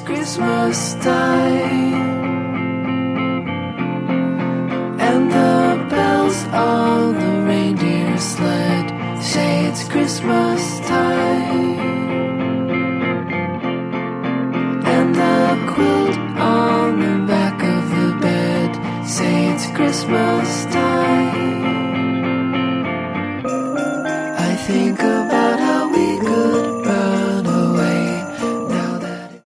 Christmas time, and the bells on the reindeer sled say it's Christmas time, and the quilt on the back of the bed say it's Christmas time.